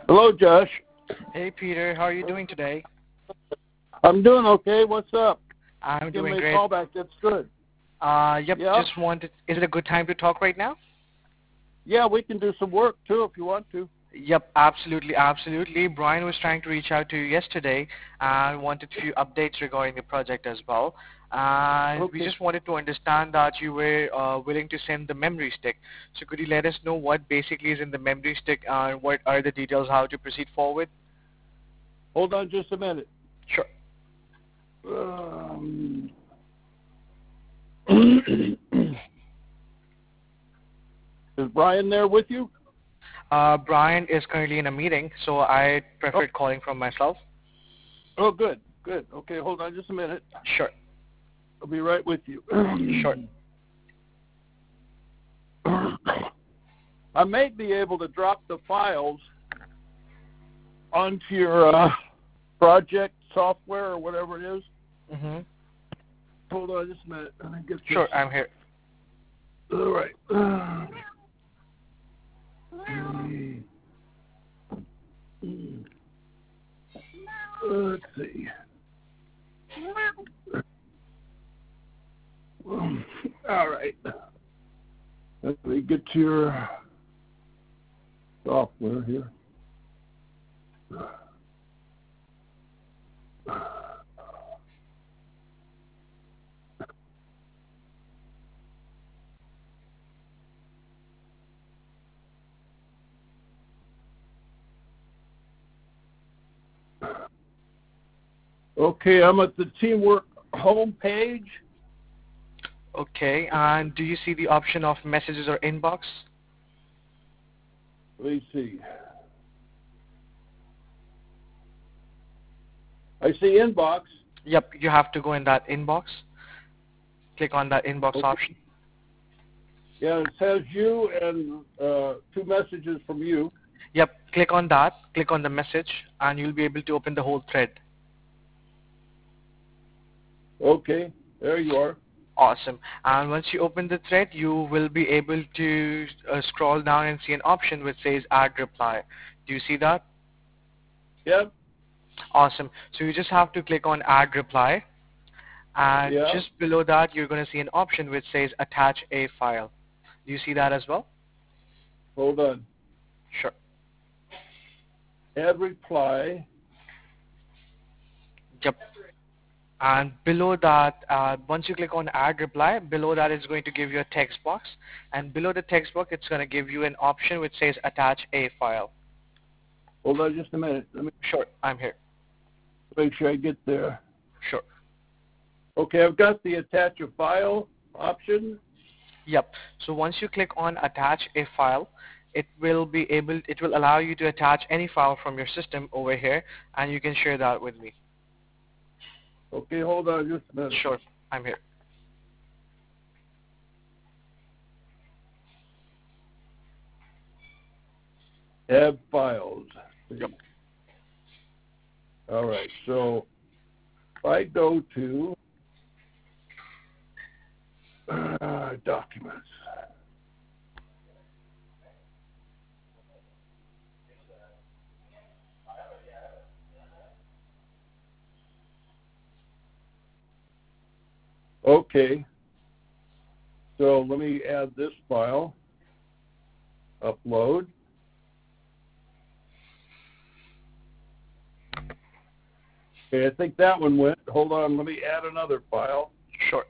Hello, Josh. Hey Peter, how are you doing today? I'm doing okay. What's up? I'm Give doing me a great. call back. That's good. Yep, Yeah? just wanted, is it a good time to talk right now? Yeah, we can do some work, too, if you want to. Yep, absolutely, absolutely. Brian was trying to reach out to you yesterday and wanted a few updates regarding the project as well. And we Okay. just wanted to understand that you were willing to send the memory stick. So could you let us know what basically is in the memory stick and what are the details how to proceed forward? Hold on just a minute. Sure. Um, is Brian there with you? Brian is currently in a meeting, so I Oh, preferred calling from myself. oh, good. Good. Okay, hold on just a minute. Sure, I'll be right with you. sure. I may be able to drop the files onto your project software or whatever it is. Mm-hmm. Hold on just a minute. Let me get this. Sure, I'm here. All right. Let's see. All right. Let me get your software here. Okay, I'm at the Teamwork home page. Okay, and do you see the option of messages or inbox? Let me see. I see inbox. Yep, you have to go in that inbox. Click on that inbox Okay. option. Yeah, it says you and two messages from you. Yep, click on that, click on the message, and you'll be able to open the whole thread. Okay, there you are. Awesome. And once you open the thread, you will be able to scroll down and see an option which says add reply. Do you see that? Yep. Awesome. So you just have to click on add reply, and Yeah. just below that you're going to see an option which says attach a file. Do you see that as well? Hold on. Sure. Add reply. Yep. And below that, once you click on add reply, below that it's going to give you a text box, and below the text box it's going to give you an option which says attach a file. Hold on just a minute. Let me Sure, I'm here. make sure I get there. Sure. Okay, I've got the attach a file option. Yep. So once you click on attach a file, it will allow you to attach any file from your system over here, and you can share that with me. Okay, hold on just a minute. Sure, I'm here. Add files. Yep. All right, so if I go to documents. Okay, so let me add this file. Upload. Okay, I think that one went. Hold on, let me add another file. Sure.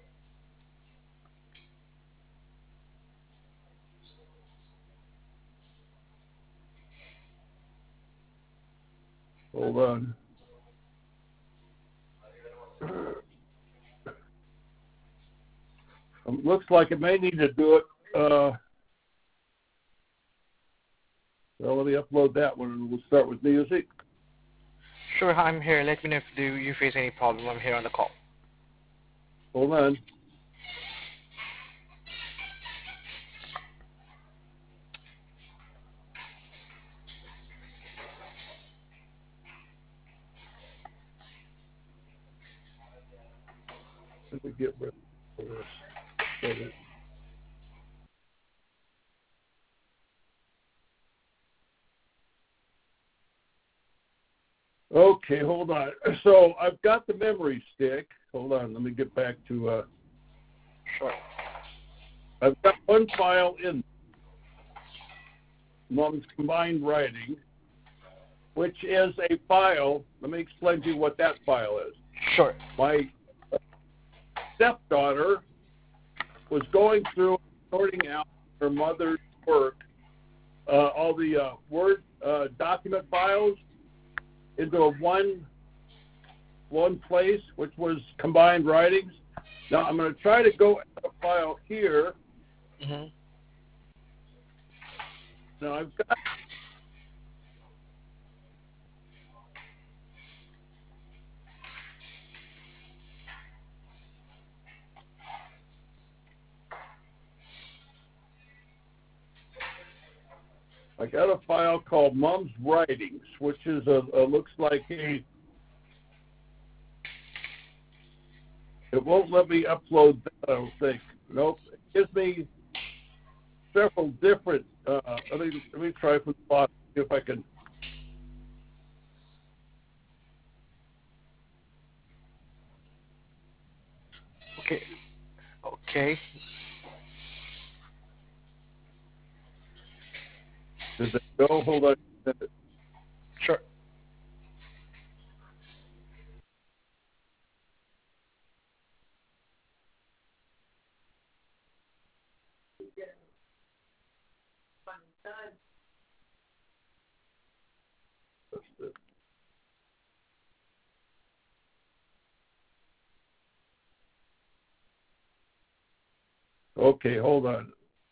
Hold on. Looks like it may need to do it. Well, let me upload that one, and we'll start with music. Sure, I'm here. Let me know if you face any problem. I'm here on the call. Hold on. Let me get rid of this. Okay, hold on. So I've got the memory stick. Hold on, let me get back to. Sure. I've got one file in Mom's Combined Writing, which is a file. Let me explain to you what that file is. Sure. My stepdaughter was going through sorting out her mother's work, all the Word document files into one place, which was Combined Writings. Now I'm going to try to go at a file here. Mm-hmm. Now I've got a file called Mom's Writings, which is looks like a. It won't let me upload that, I don't think. Nope. It gives me several different. Let me try from the bottom, see if I can. Okay. Okay. Does it go? Hold on. Sure. Okay, hold on.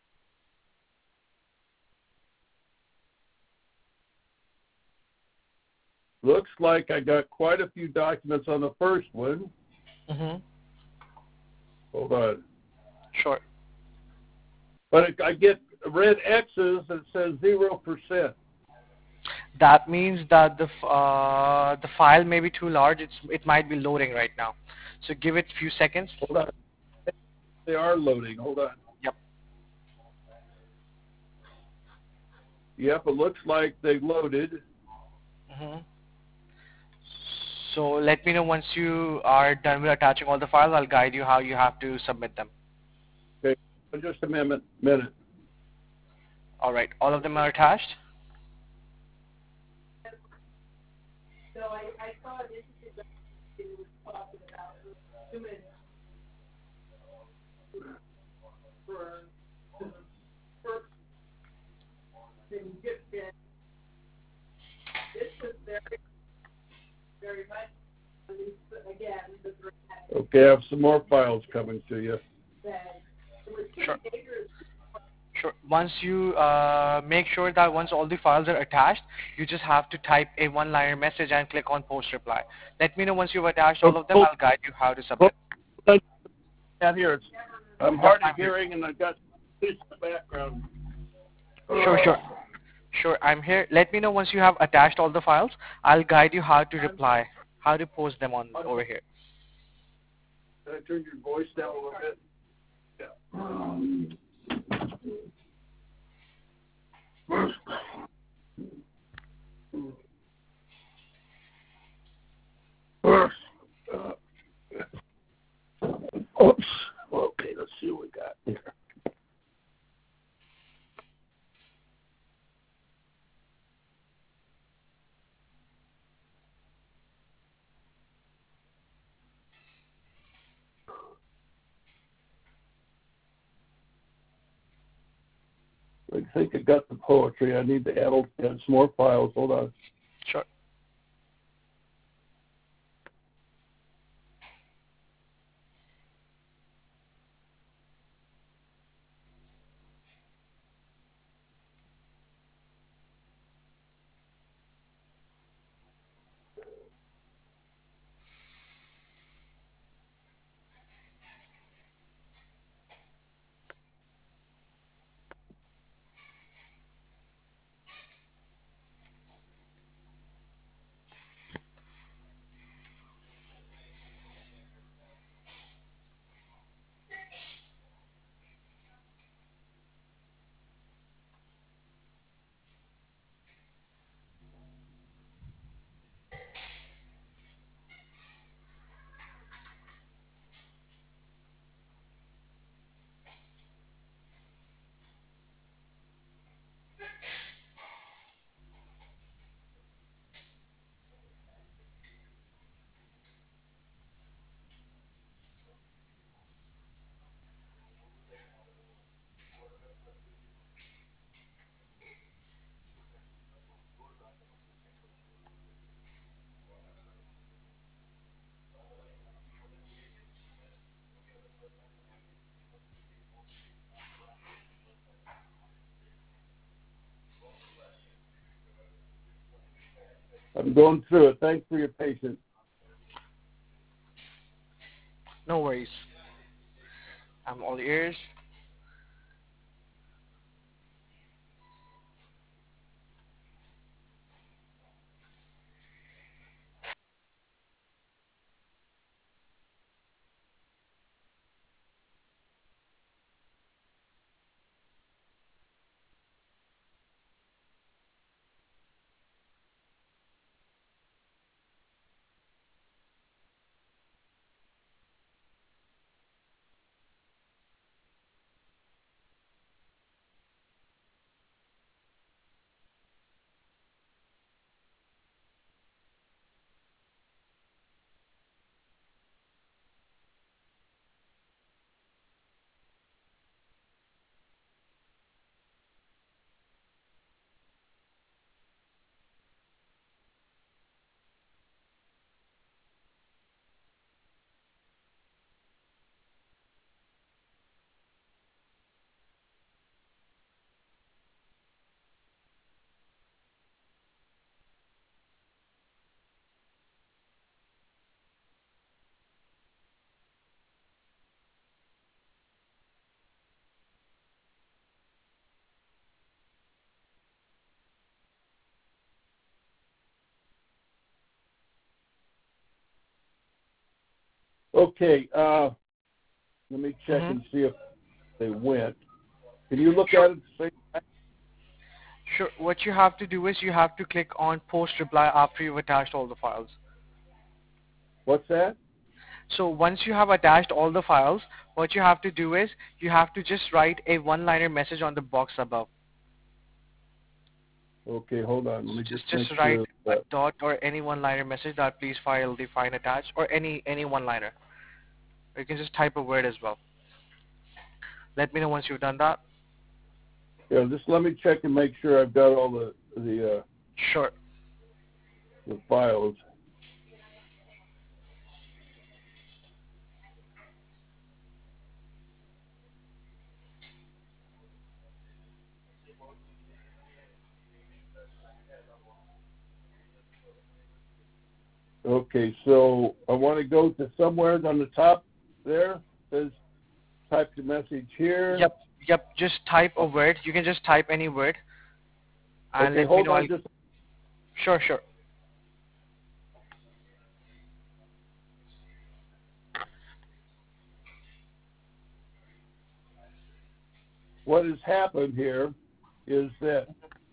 Looks like I got quite a few documents on the first one. Mm-hmm. Hold on. Sure. But I get red X's that says 0%. That means that the file may be too large. It might be loading right now. So give it a few seconds. Hold on. They are loading. Hold on. Yep. Yep, it looks like they loaded. Mm-hmm. So let me know once you are done with attaching all the files. I'll guide you how you have to submit them. Okay, just a minute. All right. All of them are attached? So I saw it interesting that he was talking about human for the first thing Gibson. This was very, very much, at least again, the Okay, I have some more files coming to you. that it was Sure. dangerous. Sure. Once you make sure that once all the files are attached, you just have to type a one-liner message and click on post reply. Let me know once you've attached all of them. I'll guide you how to submit. Down here, I'm hard of hearing and I've got this in the background. Sure. Sure, I'm here. Let me know once you have attached all the files. I'll guide you how to reply, how to post them on over here. Can I turn your voice down a little bit? Oops. Okay, let's see what we got here. I think I got the poetry. I need to add some more files. Hold on. Sure. I'm going through it. Thanks for your patience. No worries. I'm all ears. Okay, let me check Mm-hmm. and see if they went. Can you look Sure. at it at the same time? Sure. What you have to do is you have to click on post reply after you've attached all the files. What's that? So once you have attached all the files, what you have to do is you have to just write a one-liner message on the box above. Okay, hold on. Let me Just just make write sure a that. dot or any one-liner message that please file define attach or any one-liner. Or you can just type a word as well. Let me know once you've done that. Yeah, just let me check and make sure I've got all the Sure. files. Okay, so I want to go to somewhere on the top there. It says type the message here. Yep. Just type a word. You can just type any word. And Okay, let me hold know. on just. Sure. What has happened here is that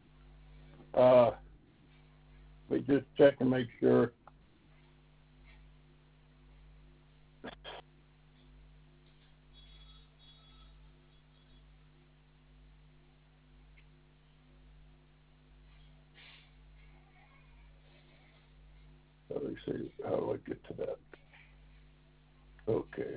let me just check and make sure. Let me see. How do I get to that? Okay.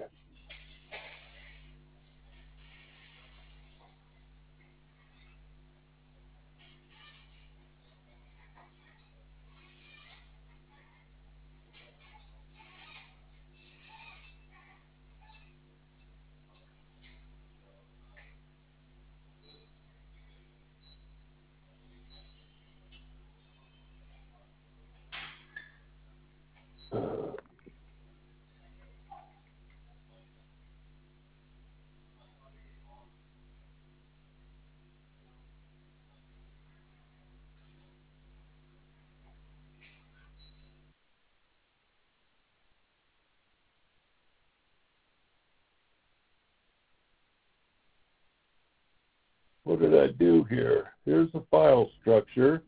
What did I do here? Here's the file structure.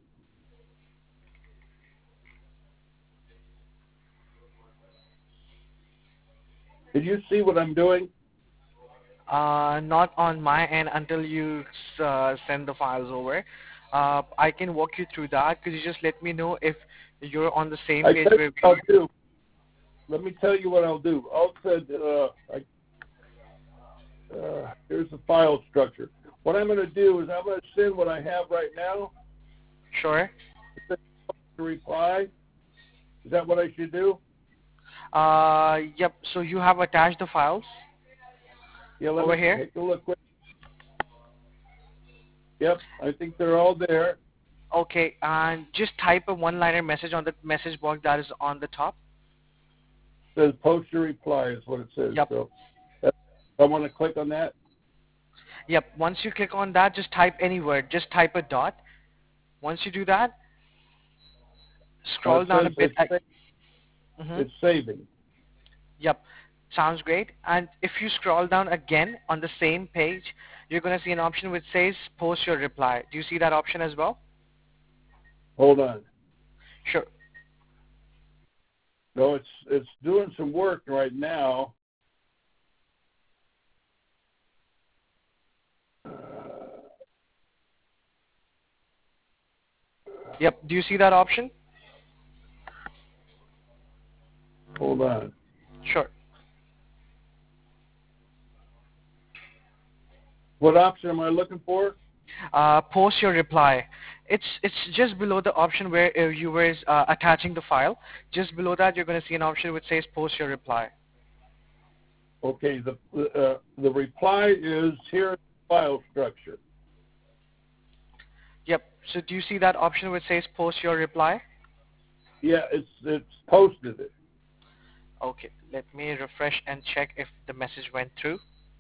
Did you see what I'm doing? Not on my end until you send the files over. I can walk you through that. Could you just let me know if you're on the same I page tell you where what we I'll do. Let me tell you what I'll do. I'll send. Here's the file structure. What I'm going to do is I'm going to send what I have right now Sure. to reply. Is that what I should do? Yep. So you have attached the files Yeah, let over me here. take a look. Yep, I think they're all there. Okay, and just type a one-liner message on the message box that is on the top. It says post your reply is what it says. Yep. So I want to click on that. Yep. Once you click on that, just type any word. Just type a dot. Once you do that, scroll It down a says bit. it's it's saving. Yep. Sounds great. And if you scroll down again on the same page, you're going to see an option which says post your reply. Do you see that option as well? Hold on. Sure. No, it's doing some work right now. Yep. Do you see that option? Hold on. Sure. What option am I looking for? Post your reply. It's just below the option where you were attaching the file. Just below that, you're going to see an option which says post your reply. Okay, the reply is here in the file structure. Yep. So do you see that option which says post your reply? Yeah, it's posted it. Okay. Let me refresh and check if the message went through.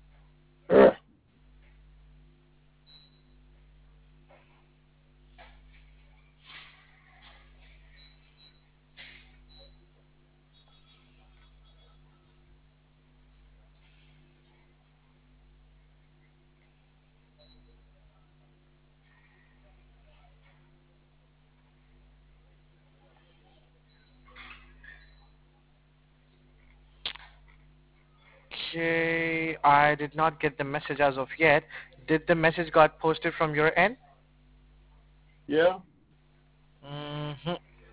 Okay, I did not get the message as of yet. Did the message got posted from your end? Yeah. Mm-hmm.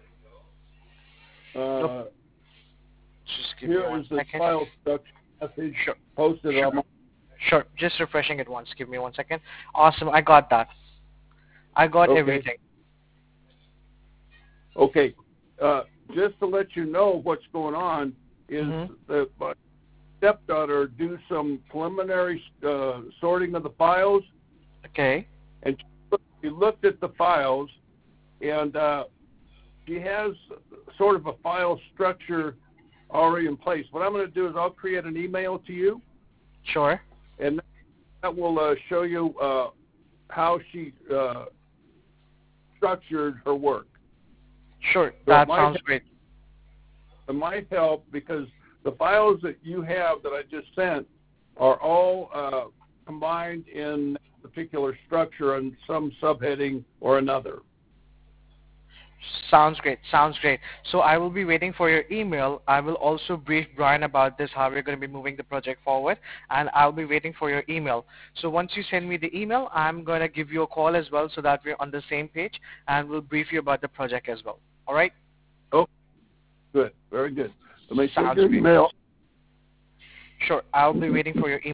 Nope. Just give me Here one is the second. file structure message Sure. posted Sure. on my. Sure. Just refreshing it once. Give me 1 second. Awesome. I got that. I got Okay. everything. Okay. Just to let you know what's going on is that my stepdaughter do some preliminary sorting of the files, Okay. and she looked at the files, and she has sort of a file structure already in place. What I'm going to do is I'll create an email to you, Sure. and that will show you how she structured her work. Sure. So That sounds great. It might help because the files that you have that I just sent are all combined in a particular structure and some subheading or another. Sounds great. Sounds great. So I will be waiting for your email. I will also brief Brian about this, how we're going to be moving the project forward, and I'll be waiting for your email. So once you send me the email, I'm going to give you a call as well so that we're on the same page, and we'll brief you about the project as well. All right? Oh, good. Very good. Let me check Sounds your great. email. Sure. I'll be waiting for your email.